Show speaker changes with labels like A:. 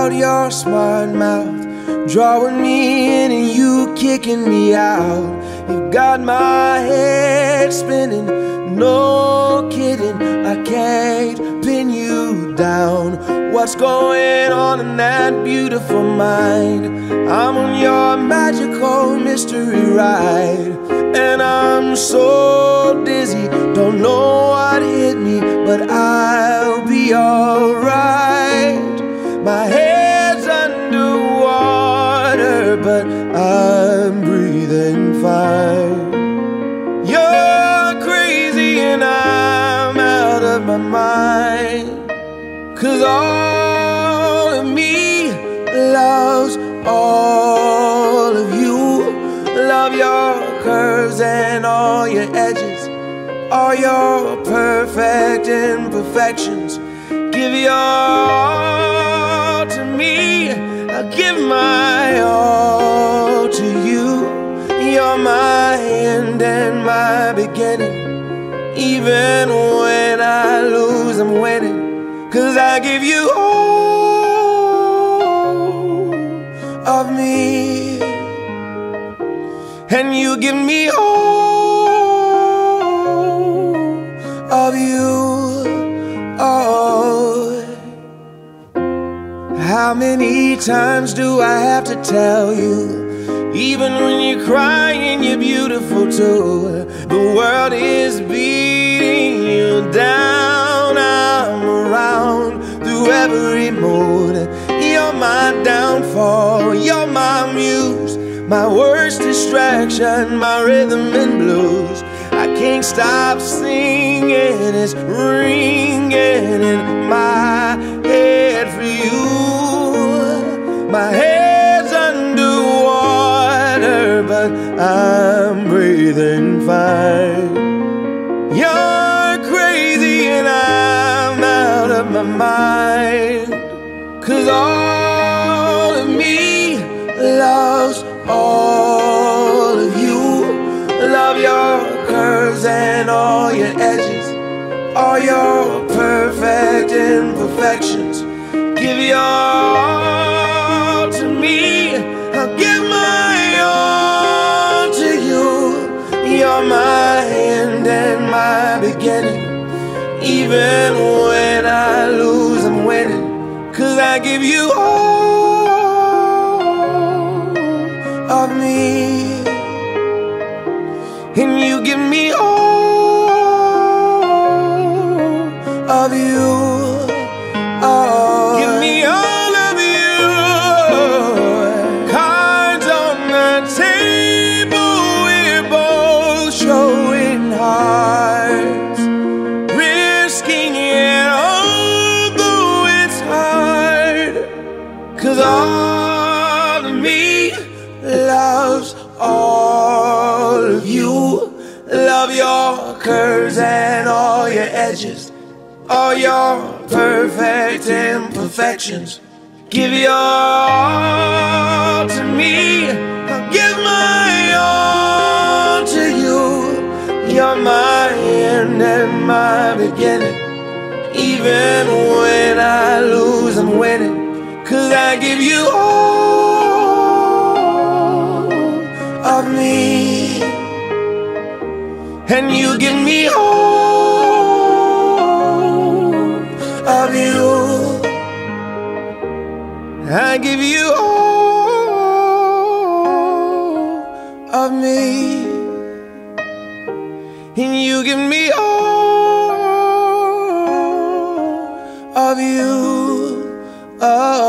A: out your smart mouth, drawing me in and you kicking me out. You've got my head spinning, no kidding, I can't pin you down. What's going on in that beautiful mind? I'm on your magical mystery ride, and I'm so dizzy, don't know what hit me, but I'll be alright. My head's underwater, but I'm breathing fine. You're crazy and I'm out of my mind, 'cause all of me loves all of you. Love your curves and all your edges, all your perfect imperfections. Give your all to me, I'll give my all to you. You're my end and my beginning. Even when I lose, I'm winning, 'cause I give you all of me, and you give me all of you. Oh, how many times do I have to tell you? Even when you're crying, you're beautiful too. The world is beating you down. I'm around through every mood. You're my downfall, you're my muse, my worst distraction, my rhythm and blues. I can't stop singing, it's ringing in my head for you. My head's underwater, but I'm breathing fine. You're crazy and I'm out of my mind, 'cause all of me loves all of you. Love your curves and all your edges, all your perfect imperfections. Give your all to me, I'll give my all to you. You're my end and my beginning. Even when I lose, I'm winning, 'cause I give you all of me, and you give me all of you. Oh, give me all of you. Cards on the table, we're both showing hearts, risking it although it's hard, 'cause all of me loves all of you. Love your curves and all your edges, all your perfect imperfections. Give your all to me, I'll give my all to you. You're my end and my beginning. Even when I lose, I'm winning, 'cause I give you all of me, and you give me all of you. I give you all of me, and you give me all of you. Oh.